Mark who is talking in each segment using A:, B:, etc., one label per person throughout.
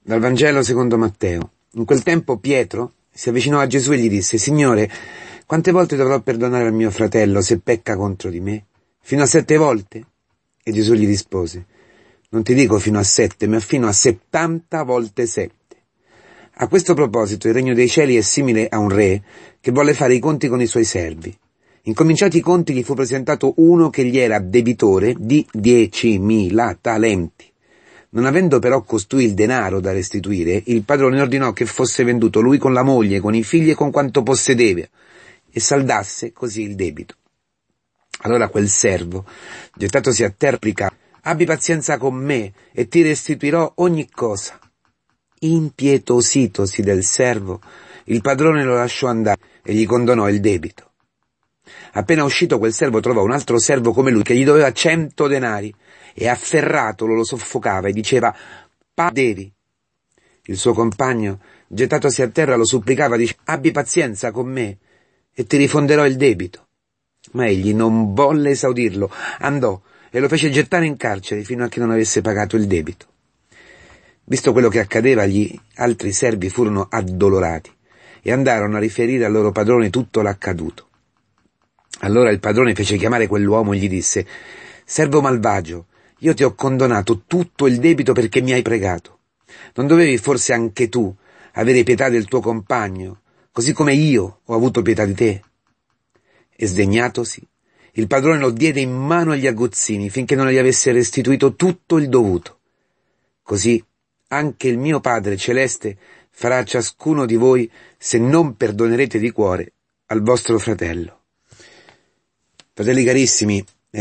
A: Dal Vangelo secondo Matteo. In quel tempo Pietro si avvicinò a Gesù e gli disse: Signore, quante volte dovrò perdonare al mio fratello se pecca contro di me? Fino a 7 volte? E Gesù gli rispose: non ti dico fino a 7, ma fino a 70 volte 7. A questo proposito il regno dei cieli è simile a un re che volle fare i conti con i suoi servi. Incominciati i conti gli fu presentato uno che gli era debitore di 10.000 talenti. Non avendo però costui il denaro da restituire, il padrone ordinò che fosse venduto lui con la moglie, con i figli e con quanto possedeva, e saldasse così il debito. Allora quel servo, gettatosi a terra, replicò: abbi pazienza con me e ti restituirò ogni cosa. Impietositosi del servo, il padrone lo lasciò andare e gli condonò il debito. Appena uscito quel servo trovò un altro servo come lui che gli doveva 100 denari e afferratolo lo soffocava e diceva: devi. Il suo compagno, gettatosi a terra, lo supplicava dicendo: abbi pazienza con me e ti rifonderò il debito. Ma egli non volle esaudirlo, andò e lo fece gettare in carcere fino a che non avesse pagato il debito. Visto quello che accadeva, gli altri servi furono addolorati e andarono a riferire al loro padrone tutto l'accaduto. Allora il padrone fece chiamare quell'uomo e gli disse: servo malvagio, io ti ho condonato tutto il debito perché mi hai pregato. Non dovevi forse anche tu avere pietà del tuo compagno, così come io ho avuto pietà di te? E sdegnatosi, il padrone lo diede in mano agli aguzzini finché non gli avesse restituito tutto il dovuto. Così anche il mio Padre Celeste farà a ciascuno di voi se non perdonerete di cuore al vostro fratello. Fratelli carissimi,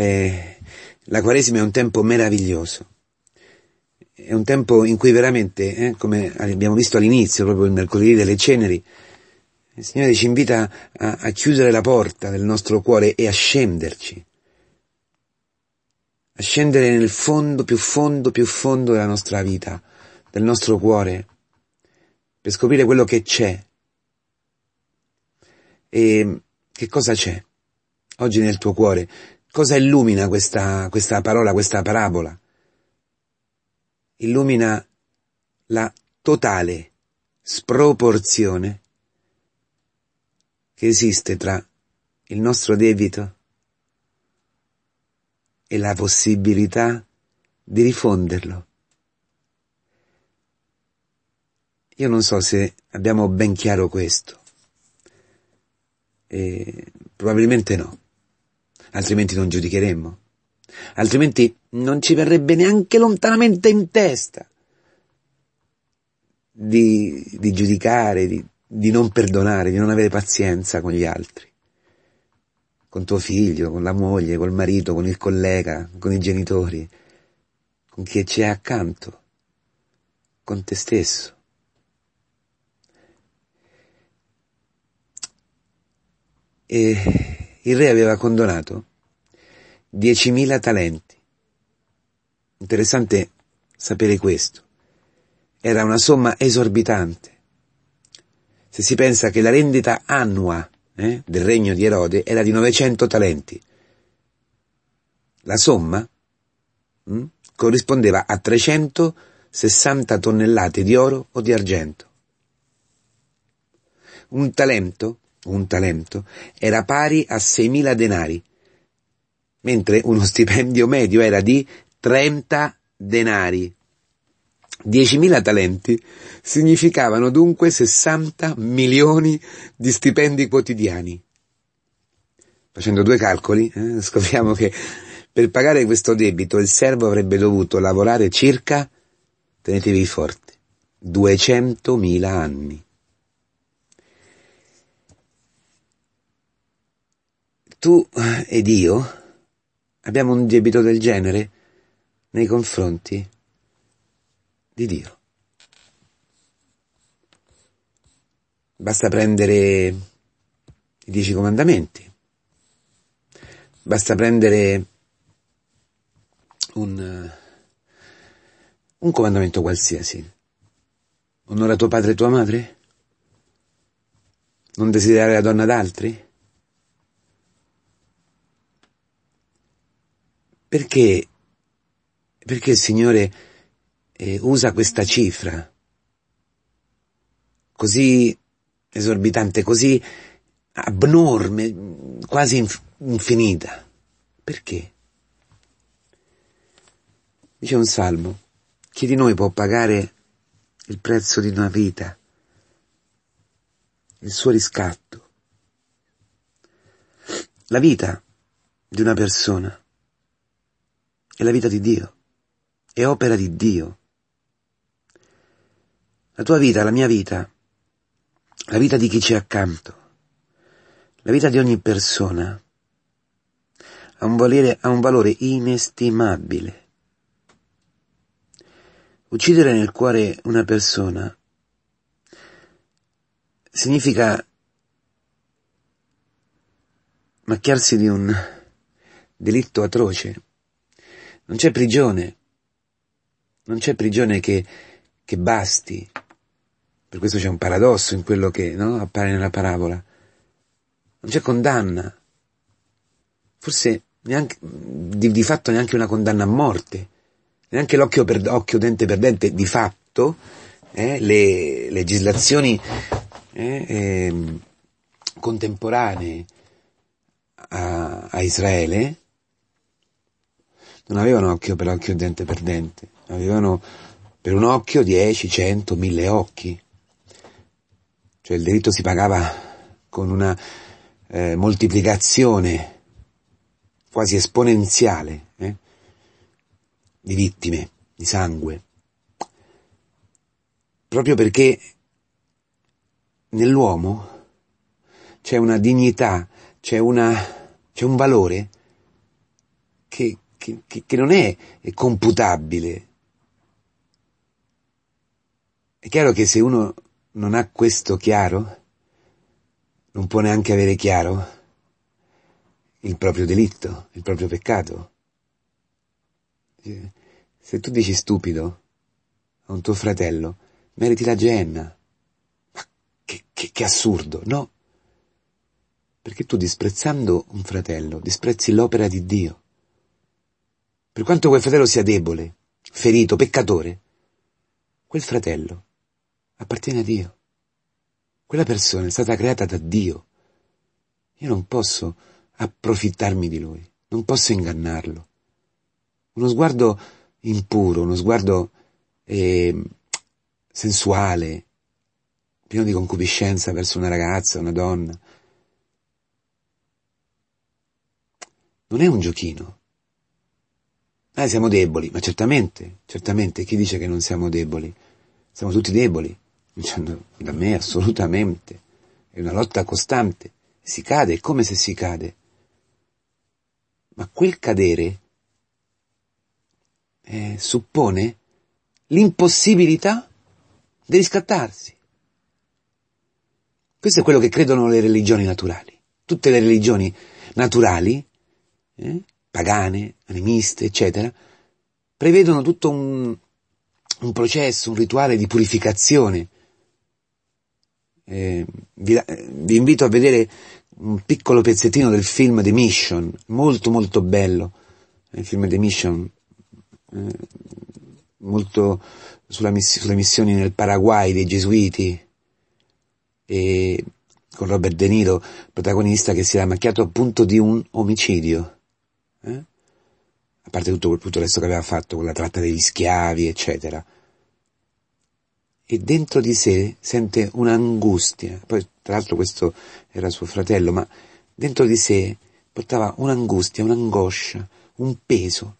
A: la Quaresima è un tempo meraviglioso. È un tempo in cui veramente, come abbiamo visto all'inizio, proprio il mercoledì delle ceneri, il Signore ci invita a chiudere la porta del nostro cuore e a scenderci. A scendere nel fondo più fondo della nostra vita, del nostro cuore, per scoprire quello che c'è. E che cosa c'è oggi nel tuo cuore? Cosa illumina questa parola, questa parabola? Illumina la totale sproporzione che esiste tra il nostro debito e la possibilità di rifonderlo. Io non so se abbiamo ben chiaro questo. Probabilmente no. Altrimenti non giudicheremmo. Altrimenti non ci verrebbe neanche lontanamente in testa di giudicare, di non perdonare, di non avere pazienza con gli altri. Con tuo figlio, con la moglie, col marito, con il collega, con i genitori, con chi ci è accanto, con te stesso. E il re aveva condonato 10.000 talenti. Interessante sapere questo. Era una somma esorbitante. Se si pensa che la rendita annua del regno di Erode era di 900 talenti. La somma corrispondeva a 360 tonnellate di oro o di argento. Un talento era pari a 6.000 denari, mentre uno stipendio medio era di 30 denari. 10.000 talenti significavano dunque 60 milioni di stipendi quotidiani. Facendo 2 calcoli, scopriamo che per pagare questo debito il servo avrebbe dovuto lavorare circa, tenetevi forte, 200.000 anni. Tu ed io abbiamo un debito del genere nei confronti di Dio. Basta prendere i 10 comandamenti, basta prendere un comandamento qualsiasi. Onora tuo padre e tua madre? Non desiderare la donna d'altri? Perché il Signore usa questa cifra così esorbitante, così abnorme, quasi infinita. Perché? Dice un salmo: chi di noi può pagare il prezzo di una vita, il suo riscatto? La vita di una persona è la vita di Dio, è opera di Dio. La tua vita, la mia vita, la vita di chi c'è accanto, la vita di ogni persona ha un valore inestimabile. Uccidere nel cuore una persona significa macchiarsi di un delitto atroce. Non c'è prigione che basti. Per questo c'è un paradosso in quello che, no, appare nella parabola. Non c'è condanna. Forse neanche, di fatto neanche una condanna a morte. Neanche l'occhio per occhio, dente per dente. Di fatto, le legislazioni contemporanee a Israele non avevano occhio per occhio, dente per dente. Avevano per un occhio 10, 100, 1000 occhi. Cioè il delitto si pagava con una moltiplicazione quasi esponenziale di vittime, di sangue. Proprio perché nell'uomo c'è una dignità, c'è un valore che non è computabile. È chiaro che se uno non ha questo chiaro, non può neanche avere chiaro il proprio delitto, il proprio peccato. Se tu dici stupido a un tuo fratello, meriti la Gehenna. Ma che assurdo, no? Perché tu, disprezzando un fratello, disprezzi l'opera di Dio. Per quanto quel fratello sia debole, ferito, peccatore, quel fratello appartiene a Dio. Quella persona è stata creata da Dio. Io non posso approfittarmi di lui, non posso ingannarlo. Uno sguardo impuro, uno sguardo sensuale, pieno di concupiscenza verso una ragazza, una donna, non è un giochino. Siamo deboli, ma certamente, chi dice che non siamo deboli? Siamo tutti deboli, dicendo, da me assolutamente, è una lotta costante, si cade, è come se si cade. Ma quel cadere suppone l'impossibilità di riscattarsi. Questo è quello che credono le religioni naturali. Tutte le religioni naturali, pagane, animiste, eccetera, prevedono tutto un processo, un rituale di purificazione. Vi invito a vedere un piccolo pezzettino del film The Mission, molto molto bello, il film The Mission, molto sulle missioni nel Paraguay dei Gesuiti, e con Robert De Niro, protagonista, che si era macchiato appunto di un omicidio, a parte tutto il resto che aveva fatto, con la tratta degli schiavi, eccetera. E dentro di sé sente un'angustia, poi tra l'altro questo era suo fratello, ma dentro di sé portava un'angustia, un'angoscia, un peso.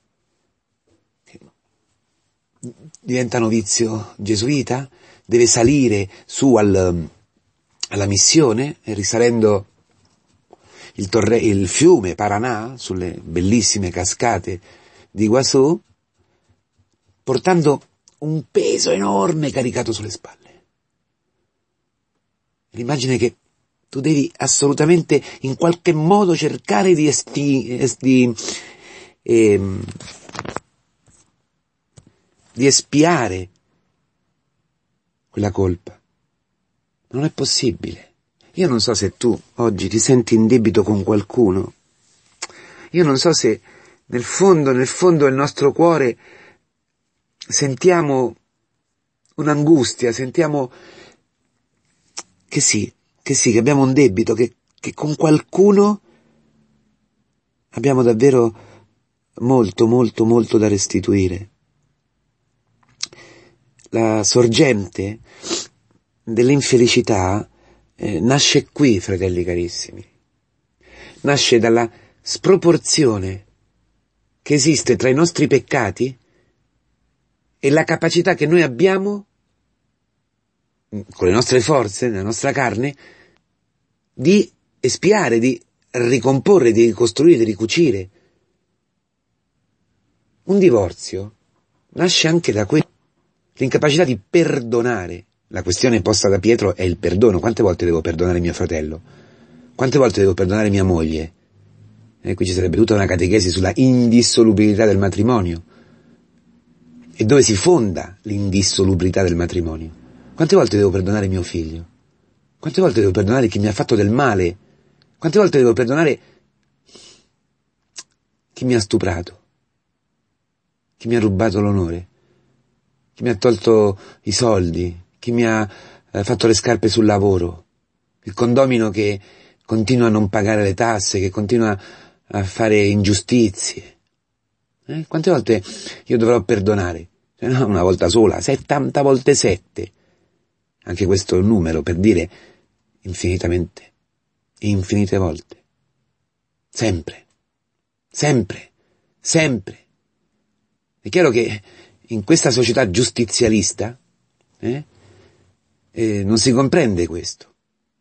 A: Diventa novizio gesuita, deve salire su alla missione, risalendo il fiume Paraná, sulle bellissime cascate di Iguazú, portando un peso enorme caricato sulle spalle. L'immagine che tu devi assolutamente in qualche modo cercare di espiare quella colpa. Non è possibile. Io non so se tu oggi ti senti in debito con qualcuno. Io non so se nel fondo del nostro cuore sentiamo un'angustia, sentiamo che abbiamo un debito, che con qualcuno abbiamo davvero molto, molto, molto da restituire. La sorgente dell'infelicità nasce qui, fratelli carissimi. Nasce dalla sproporzione che esiste tra i nostri peccati e la capacità che noi abbiamo, con le nostre forze, nella nostra carne, di espiare, di ricomporre, di ricostruire, di ricucire. Un divorzio nasce anche da l'incapacità di perdonare. La questione posta da Pietro è il perdono. Quante volte devo perdonare mio fratello? Quante volte devo perdonare mia moglie? E qui ci sarebbe tutta una catechesi sulla indissolubilità del matrimonio. E dove si fonda l'indissolubilità del matrimonio? Quante volte devo perdonare mio figlio? Quante volte devo perdonare chi mi ha fatto del male? Quante volte devo perdonare chi mi ha stuprato? Chi mi ha rubato l'onore? Chi mi ha tolto i soldi? Chi mi ha fatto le scarpe sul lavoro? Il condomino che continua a non pagare le tasse, che continua a fare ingiustizie. Quante volte io dovrò perdonare? No, una volta sola, 70 volte 7. Anche questo è un numero per dire infinitamente, infinite volte. Sempre, sempre, sempre. È chiaro che in questa società giustizialista non si comprende questo.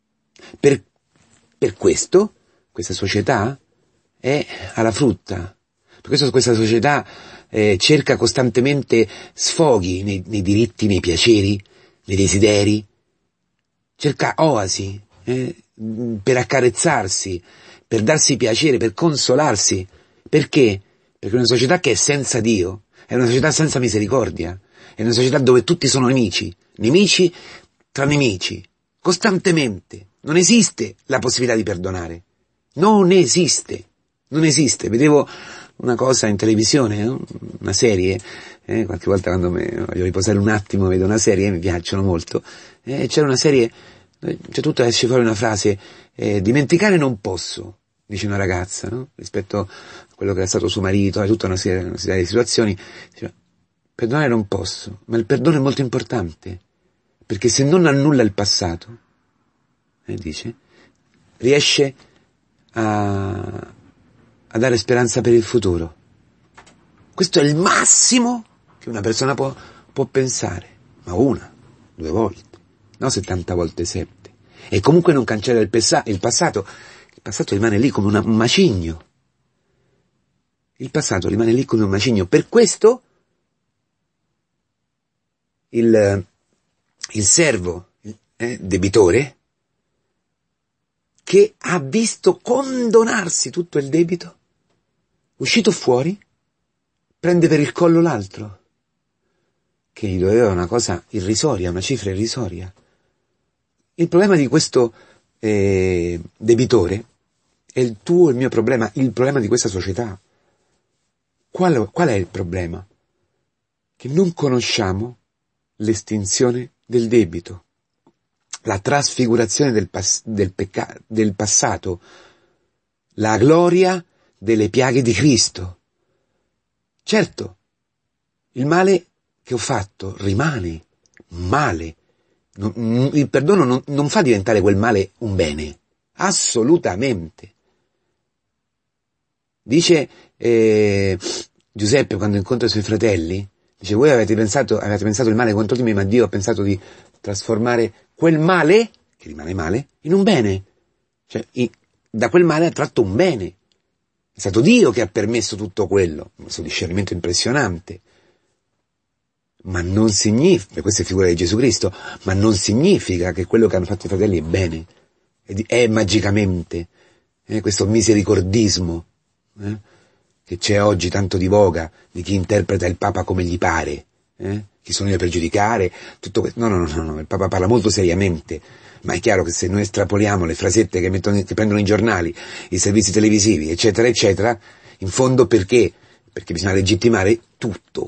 A: Per questo, questa società è alla frutta. Per questo questa società cerca costantemente sfoghi nei diritti, nei piaceri, nei desideri. Cerca oasi per accarezzarsi, per darsi piacere, per consolarsi. Perché? Perché una società che è senza Dio è una società senza misericordia. È una società dove tutti sono nemici. Nemici tra nemici. Costantemente. Non esiste la possibilità di perdonare. Non esiste. Non esiste. Vedevo una cosa in televisione, una serie, qualche volta quando voglio riposare un attimo vedo una serie, mi piacciono molto, c'era una serie, c'è tutta, esce fuori una frase, dimenticare non posso, dice una ragazza, no? Rispetto a quello che era stato suo marito, è tutta una serie di situazioni, dice, perdonare non posso, ma il perdono è molto importante, perché se non annulla il passato, dice, riesce a dare speranza per il futuro. Questo è il massimo che una persona può pensare, ma una, 2 volte, no 70 volte 7. E comunque non cancella il passato rimane lì come un macigno. Il passato rimane lì come un macigno. Per questo il servo debitore, che ha visto condonarsi tutto il debito, uscito fuori, prende per il collo l'altro, che gli doveva una cosa irrisoria, una cifra irrisoria. Il problema di questo debitore è il tuo e il mio problema, il problema di questa società. Qual è il problema? Che non conosciamo l'estinzione del debito, la trasfigurazione del passato, la gloria delle piaghe di Cristo. Certo, il male che ho fatto rimane male. Il perdono non fa diventare quel male un bene. Assolutamente. Dice Giuseppe quando incontra i suoi fratelli, dice, voi avete pensato il male contro di me, ma Dio ha pensato di trasformare quel male, che rimane male, in un bene. Cioè, da quel male ha tratto un bene. È stato Dio che ha permesso tutto quello. Questo discernimento impressionante. Ma non significa, questa è figura di Gesù Cristo, ma non significa che quello che hanno fatto i fratelli è bene. È magicamente. Questo misericordismo che c'è oggi tanto di voga, di chi interpreta il Papa come gli pare. Chi sono io per giudicare? Tutto questo. No, il Papa parla molto seriamente. Ma è chiaro che se noi estrapoliamo le frasette che prendono i giornali, i servizi televisivi, eccetera, eccetera, in fondo perché? Perché bisogna legittimare tutto.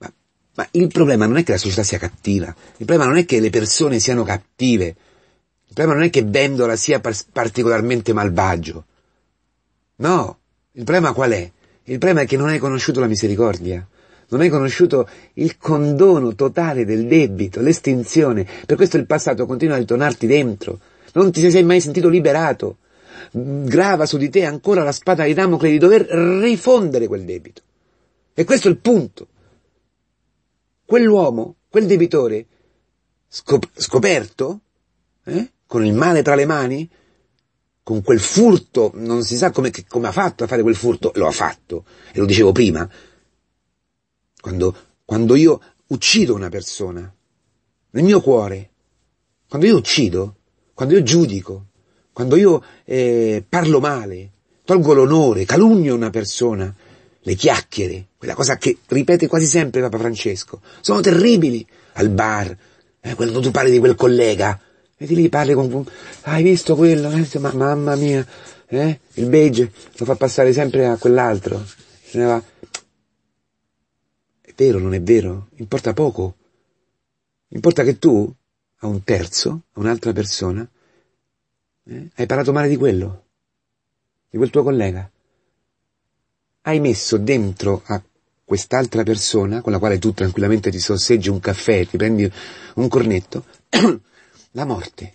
A: Ma il problema non è che la società sia cattiva, il problema non è che le persone siano cattive, problema non è che Vendola sia particolarmente malvagio. No, il problema qual è? Il problema è che non hai conosciuto la misericordia. Non hai conosciuto il condono totale del debito, l'estinzione. Per questo il passato continua a ritornarti dentro. Non ti sei mai sentito liberato. Grava su di te ancora la spada di Damocle di dover rifondere quel debito. E questo è il punto. Quell'uomo, quel debitore, scoperto, con il male tra le mani, con quel furto, non si sa come ha fatto a fare quel furto, lo ha fatto, e lo dicevo prima, quando io uccido una persona, nel mio cuore, quando io uccido, quando io giudico, quando io parlo male, tolgo l'onore, calunno una persona, le chiacchiere, quella cosa che ripete quasi sempre Papa Francesco, sono terribili, al bar, quando tu parli di quel collega, e di lì parli con hai visto quello, mamma mia, il beige lo fa passare sempre a quell'altro, se ne va. È vero, non è vero? Importa poco. Importa che tu, a un terzo, a un'altra persona, hai parlato male di quello, di quel tuo collega. Hai messo dentro a quest'altra persona, con la quale tu tranquillamente ti sorseggi un caffè, ti prendi un cornetto, la morte.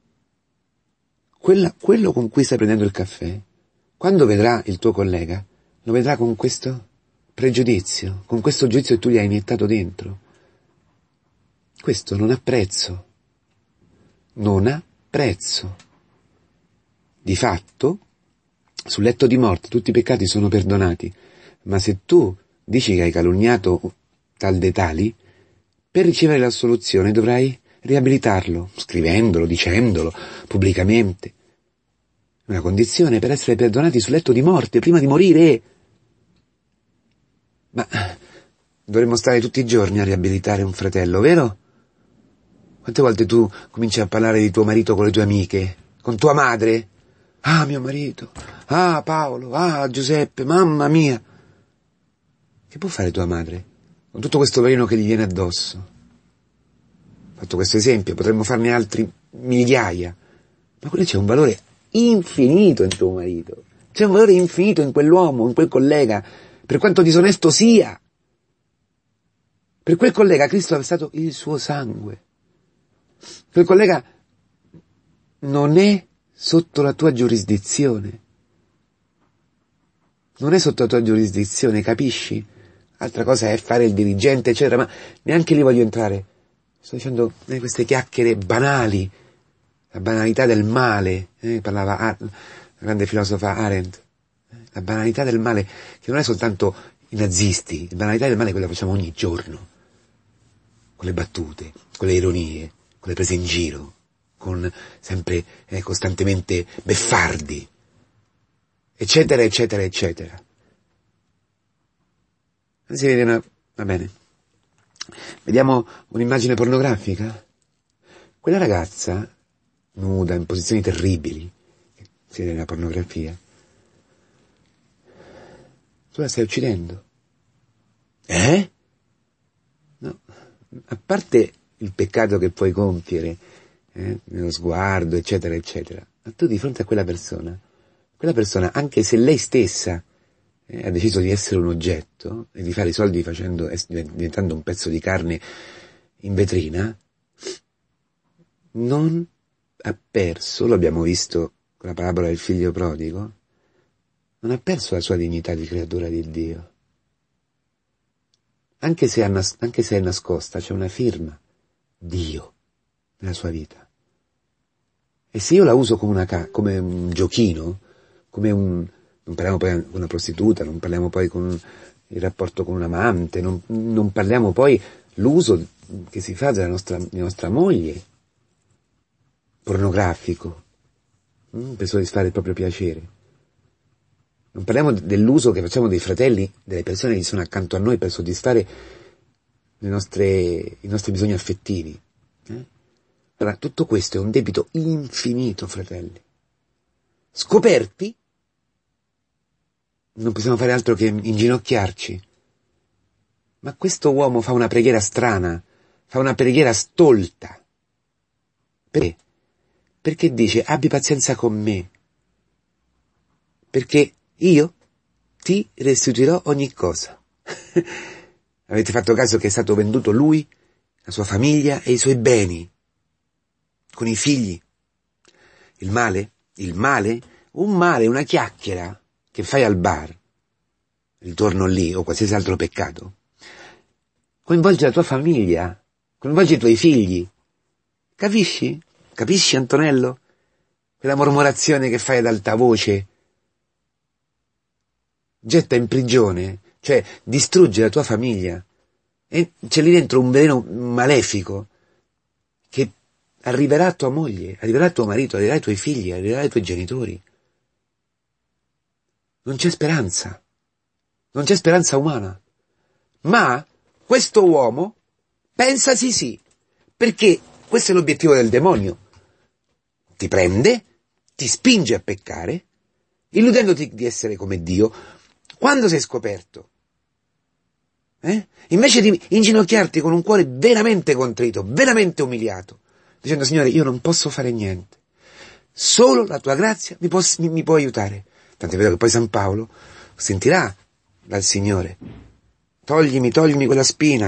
A: Quello con cui stai prendendo il caffè, quando vedrà il tuo collega, lo vedrà con questo pregiudizio, con questo giudizio che tu gli hai iniettato dentro. Questo non ha prezzo. Non ha prezzo. Di fatto, sul letto di morte tutti i peccati sono perdonati, ma se tu dici che hai calunniato tal dei tali, per ricevere l'assoluzione dovrai riabilitarlo, scrivendolo, dicendolo, pubblicamente. Una condizione per essere perdonati sul letto di morte, prima di morire. Ma dovremmo stare tutti i giorni a riabilitare un fratello, vero? Quante volte tu cominci a parlare di tuo marito con le tue amiche, con tua madre? Ah, mio marito, ah, Paolo, ah, Giuseppe, mamma mia. Che può fare tua madre con tutto questo veleno che gli viene addosso? Ho fatto questo esempio, potremmo farne altri migliaia, ma quello c'è un valore infinito in tuo marito, c'è un valore infinito in quell'uomo, in quel collega, per quanto disonesto sia. Per quel collega Cristo ha versato il suo sangue. Quel collega non è sotto la tua giurisdizione. Non è sotto la tua giurisdizione, capisci? Altra cosa è fare il dirigente, eccetera, ma neanche lì voglio entrare. Sto dicendo queste chiacchiere banali, la banalità del male, parlava la grande filosofa Arendt, la banalità del male, che non è soltanto i nazisti, la banalità del male è quella che facciamo ogni giorno, con le battute, con le ironie, con le prese in giro, con sempre costantemente beffardi, eccetera, eccetera, eccetera. Si vede va bene. Vediamo un'immagine pornografica? Quella ragazza, nuda, in posizioni terribili, si vede nella pornografia, tu la stai uccidendo. No. A parte il peccato che puoi compiere, nello sguardo, eccetera, eccetera, ma tu di fronte a quella persona, anche se lei stessa ha deciso di essere un oggetto e di fare i soldi diventando un pezzo di carne in vetrina, non ha perso, lo abbiamo visto con la parabola del figlio prodigo, non ha perso la sua dignità di creatura di Dio. Anche se è nascosta, c'è una firma, Dio, nella sua vita. E se io la uso come un giochino, non parliamo poi con una prostituta, non parliamo poi con il rapporto con un amante, non parliamo poi l'uso che si fa di nostra moglie, pornografico, per soddisfare il proprio piacere. Non parliamo dell'uso che facciamo dei fratelli, delle persone che sono accanto a noi per soddisfare i nostri bisogni affettivi. Allora, tutto questo è un debito infinito, fratelli. Scoperti, non possiamo fare altro che inginocchiarci. Ma questo uomo fa una preghiera strana, fa una preghiera stolta. Perché? Perché dice abbi pazienza con me, perché io ti restituirò ogni cosa. Avete fatto caso che è stato venduto lui, la sua famiglia e i suoi beni, con i figli. Il male, un male, una chiacchiera che fai al bar, ritorno lì, o qualsiasi altro peccato, coinvolge la tua famiglia, coinvolge i tuoi figli. Capisci? Capisci, Antonello? Quella mormorazione che fai ad alta voce getta in prigione, cioè distrugge la tua famiglia. E c'è lì dentro un veleno malefico che arriverà a tua moglie, arriverà a tuo marito, arriverà ai tuoi figli, arriverà ai tuoi genitori. Non c'è speranza. Non c'è speranza umana. Ma questo uomo pensa sì, perché questo è l'obiettivo del demonio. Ti prende, ti spinge a peccare, illudendoti di essere come Dio. Quando sei scoperto, invece di inginocchiarti con un cuore veramente contrito, veramente umiliato, dicendo Signore, io non posso fare niente, solo la tua grazia mi può aiutare. Tant'è vero che poi San Paolo sentirà dal Signore, toglimi quella spina,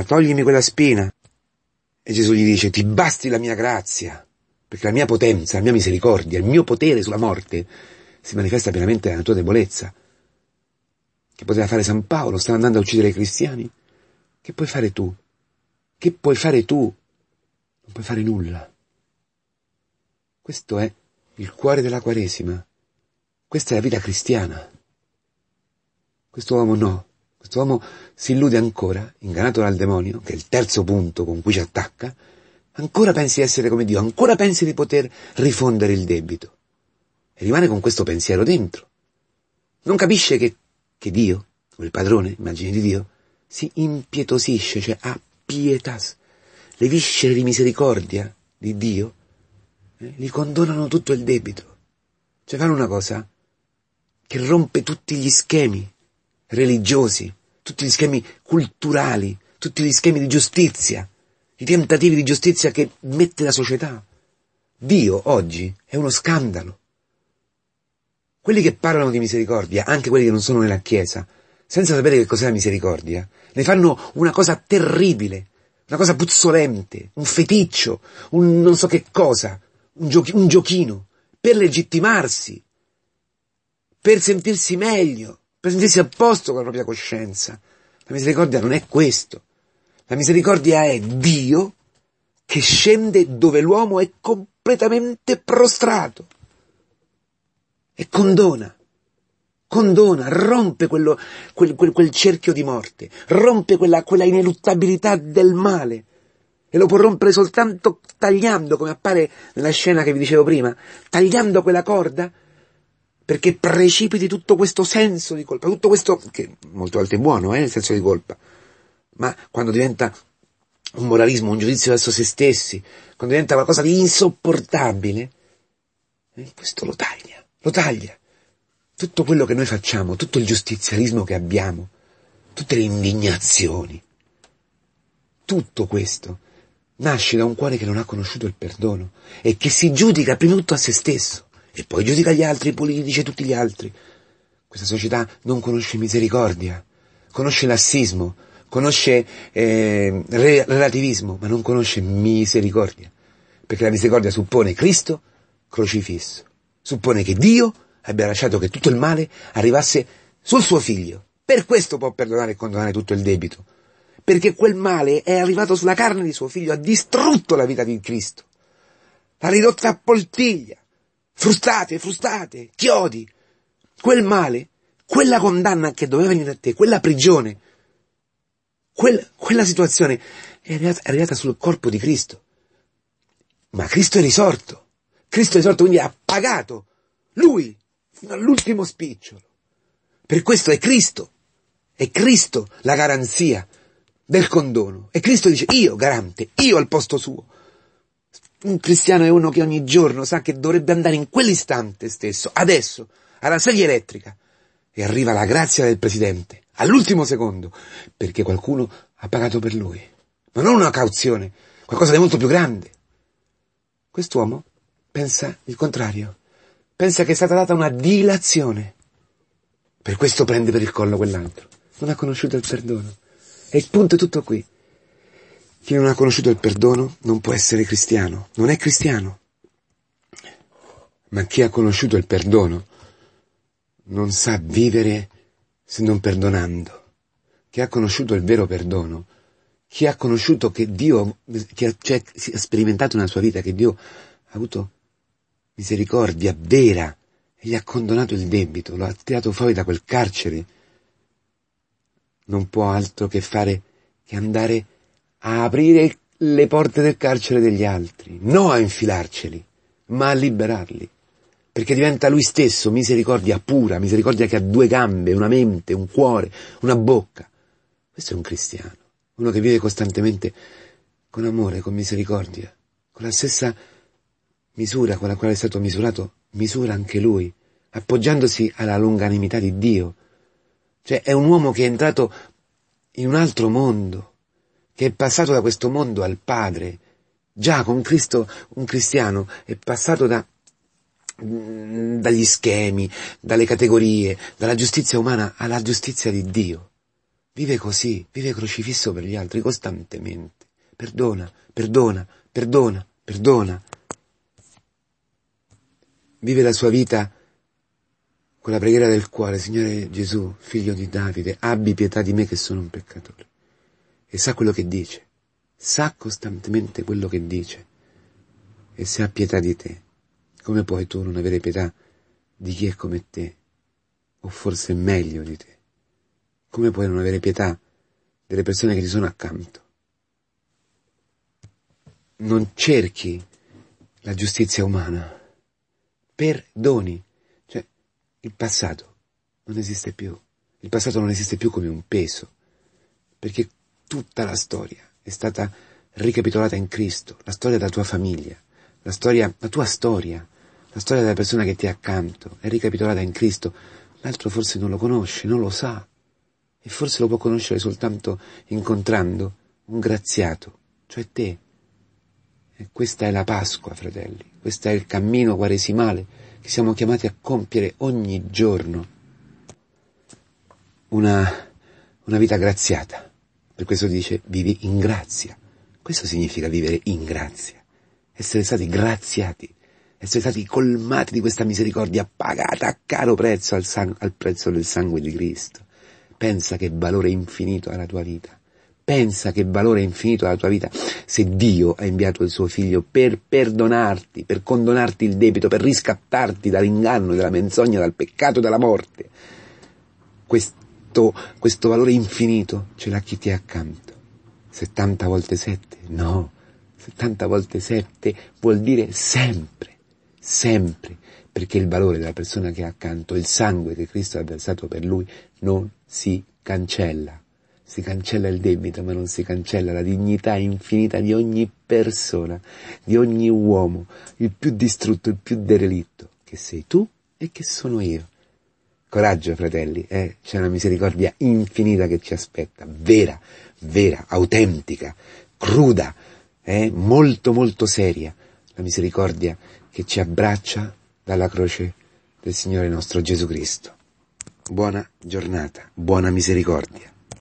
A: e Gesù gli dice, ti basti la mia grazia, perché la mia potenza, la mia misericordia, il mio potere sulla morte si manifesta pienamente nella tua debolezza. Che poteva fare San Paolo? Stava andando a uccidere i cristiani. Che puoi fare tu? Che puoi fare tu? Non puoi fare nulla. Questo è il cuore della Quaresima. Questa è la vita cristiana. Quest'uomo no. Quest'uomo si illude ancora, ingannato dal demonio, che è il terzo punto con cui ci attacca, ancora pensi di essere come Dio, ancora pensi di poter rifondere il debito. E rimane con questo pensiero dentro. Non capisce che Dio, o il padrone, immagini di Dio, si impietosisce, cioè ha pietas. Le viscere di misericordia di Dio gli condonano tutto il debito. Cioè fanno una cosa che rompe tutti gli schemi religiosi, tutti gli schemi culturali, tutti gli schemi di giustizia, i tentativi di giustizia che mette la società. Dio oggi è uno scandalo. Quelli che parlano di misericordia, anche quelli che non sono nella Chiesa, senza sapere che cos'è la misericordia, ne fanno una cosa terribile, una cosa puzzolente, un feticcio, un non so che cosa, un giochino, per legittimarsi, per sentirsi meglio, per sentirsi a posto con la propria coscienza. La misericordia non è questo. La misericordia è Dio che scende dove l'uomo è completamente prostrato e condona, rompe quel cerchio di morte, rompe quella ineluttabilità del male, e lo può rompere soltanto tagliando, come appare nella scena che vi dicevo prima, tagliando quella corda, perché precipiti tutto questo senso di colpa, tutto questo, che molte volte è buono, il senso di colpa, ma quando diventa un moralismo, un giudizio verso se stessi, quando diventa qualcosa di insopportabile, questo lo taglia. Tutto quello che noi facciamo, tutto il giustizialismo che abbiamo, tutte le indignazioni, tutto questo nasce da un cuore che non ha conosciuto il perdono e che si giudica prima di tutto a se stesso e poi giudica gli altri, i politici e tutti gli altri. Questa società non conosce misericordia, conosce lassismo, conosce relativismo, ma non conosce misericordia, perché la misericordia suppone Cristo crocifisso, suppone che Dio abbia lasciato che tutto il male arrivasse sul suo figlio. Per questo può perdonare e condonare tutto il debito, perché quel male è arrivato sulla carne di suo figlio, ha distrutto la vita di Cristo, l'ha ridotta a poltiglia, frustate, chiodi. Quel male, quella condanna che doveva venire a te, quella prigione, quella situazione è arrivata sul corpo di Cristo. Ma Cristo è risorto, quindi ha pagato Lui fino all'ultimo spicciolo. Per questo è Cristo la garanzia del condono. E Cristo dice, io garante, io al posto suo. Un cristiano è uno che ogni giorno sa che dovrebbe andare in quell'istante stesso, adesso, alla sedia elettrica, e arriva la grazia del Presidente, all'ultimo secondo, perché qualcuno ha pagato per lui. Ma non una cauzione, qualcosa di molto più grande. Quest'uomo pensa il contrario. Pensa che è stata data una dilazione. Per questo prende per il collo quell'altro. Non ha conosciuto il perdono. E il punto è tutto qui. Chi non ha conosciuto il perdono non può essere cristiano. Non è cristiano. Ma chi ha conosciuto il perdono non sa vivere se non perdonando. Chi ha conosciuto il vero perdono, chi ha conosciuto che Dio, ha sperimentato nella sua vita che Dio ha avuto misericordia vera e gli ha condonato il debito, lo ha tirato fuori da quel carcere, non può altro che fare che andare a aprire le porte del carcere degli altri, non a infilarceli, ma a liberarli. Perché diventa lui stesso misericordia pura, misericordia che ha due gambe, una mente, un cuore, una bocca. Questo è un cristiano, uno che vive costantemente con amore, con misericordia, con la stessa misura con la quale è stato misurato, misura anche lui, appoggiandosi alla longanimità di Dio. Cioè è un uomo che è entrato in un altro mondo, che è passato da questo mondo al Padre. Già con Cristo un cristiano è passato dagli schemi, dalle categorie, dalla giustizia umana alla giustizia di Dio. Vive così, vive crocifisso per gli altri costantemente. Perdona, perdona, perdona, perdona. Vive la sua vita con la preghiera del cuore: Signore Gesù, figlio di Davide, abbi pietà di me che sono un peccatore. E sa quello che dice, sa costantemente quello che dice. E se ha pietà di te, come puoi tu non avere pietà di chi è come te, o forse meglio di te? Come puoi non avere pietà delle persone che ti sono accanto? Non cerchi la giustizia umana, perdoni. Cioè, il passato non esiste più. Il passato non esiste più come un peso, perché tutta la storia è stata ricapitolata in Cristo, la storia della tua famiglia, la tua storia, la storia della persona che ti è accanto, è ricapitolata in Cristo. L'altro forse non lo conosce, non lo sa, e forse lo può conoscere soltanto incontrando un graziato, cioè te. E questa è la Pasqua, fratelli, questo è il cammino quaresimale che siamo chiamati a compiere ogni giorno. Una vita graziata. Per questo dice: vivi in grazia. Questo significa vivere in grazia. Essere stati graziati, essere stati colmati di questa misericordia pagata a caro prezzo, al prezzo del sangue di Cristo. Pensa che valore infinito ha la tua vita. Pensa che valore infinito ha la tua vita se Dio ha inviato il suo figlio per perdonarti, per condonarti il debito, per riscattarti dall'inganno, dalla menzogna, dal peccato e dalla morte. Questo valore infinito ce l'ha chi ti è accanto. 70 volte 7? No, 70 volte 7 vuol dire sempre, sempre, perché il valore della persona che è accanto, il sangue che Cristo ha versato per lui, non si cancella. Si cancella il debito, ma non si cancella la dignità infinita di ogni persona, di ogni uomo, il più distrutto, il più derelitto, che sei tu e che sono io. Coraggio, fratelli, c'è una misericordia infinita che ci aspetta, vera, autentica, cruda, molto, molto seria, la misericordia che ci abbraccia dalla croce del Signore nostro Gesù Cristo. Buona giornata, buona misericordia.